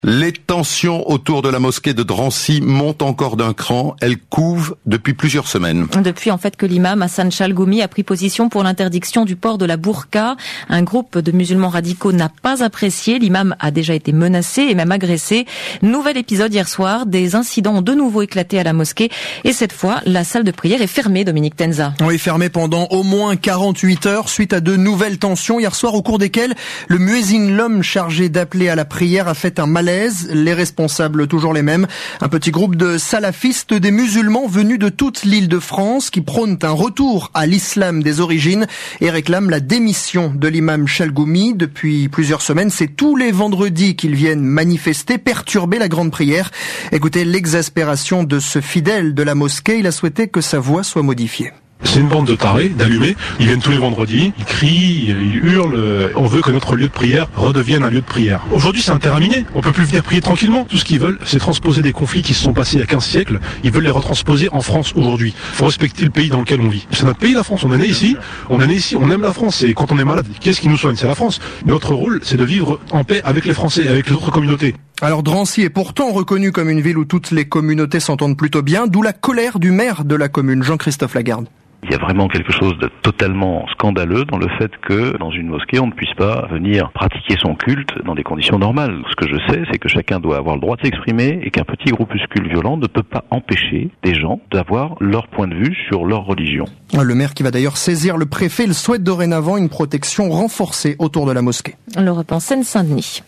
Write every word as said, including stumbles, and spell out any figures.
Les tensions autour de la mosquée de Drancy montent encore d'un cran. Elles couvent depuis plusieurs semaines. Depuis en fait que l'imam Hassan Chalgoumi a pris position pour l'interdiction du port de la burqa. Un groupe de musulmans radicaux n'a pas apprécié. L'imam a déjà été menacé et même agressé. Nouvel épisode hier soir. Des incidents ont de nouveau éclaté à la mosquée. Et cette fois, la salle de prière est fermée, Dominique Tenza. Oui, fermée pendant au moins quarante-huit heures suite à de nouvelles tensions hier soir au cours desquelles le muezzin, l'homme chargé d'appeler à la prière, a fait un malaise. Les responsables toujours les mêmes. Un petit groupe de salafistes, des musulmans venus de toute l'île de France qui prônent un retour à l'islam des origines et réclament la démission de l'imam Chalgoumi. Depuis plusieurs semaines, c'est tous les vendredis qu'ils viennent manifester, perturber la grande prière. Écoutez l'exaspération de ce fidèle de la mosquée. Il a souhaité que sa voix soit modifiée. C'est une bande de tarés, d'allumés. Ils viennent tous les vendredis, ils crient, ils hurlent. On veut que notre lieu de prière redevienne un lieu de prière. Aujourd'hui, c'est interminé. On peut plus venir prier tranquillement. Tout ce qu'ils veulent, c'est transposer des conflits qui se sont passés il y a quinze siècles. Ils veulent les retransposer en France aujourd'hui. Il faut respecter le pays dans lequel on vit. C'est notre pays, la France. On est né ici. On est né ici. On aime la France. Et quand on est malade, qu'est-ce qui nous soigne? C'est la France. Notre rôle, c'est de vivre en paix avec les Français et avec les autres communautés. Alors Drancy est pourtant reconnue comme une ville où toutes les communautés s'entendent plutôt bien, d'où la colère du maire de la commune, Jean-Christophe Lagarde. Il y a vraiment quelque chose de totalement scandaleux dans le fait que dans une mosquée, on ne puisse pas venir pratiquer son culte dans des conditions normales. Ce que je sais, c'est que chacun doit avoir le droit de s'exprimer et qu'un petit groupuscule violent ne peut pas empêcher des gens d'avoir leur point de vue sur leur religion. Le maire qui va d'ailleurs saisir le préfet, il souhaite dorénavant une protection renforcée autour de la mosquée. L'Europe en Seine-Saint-Denis.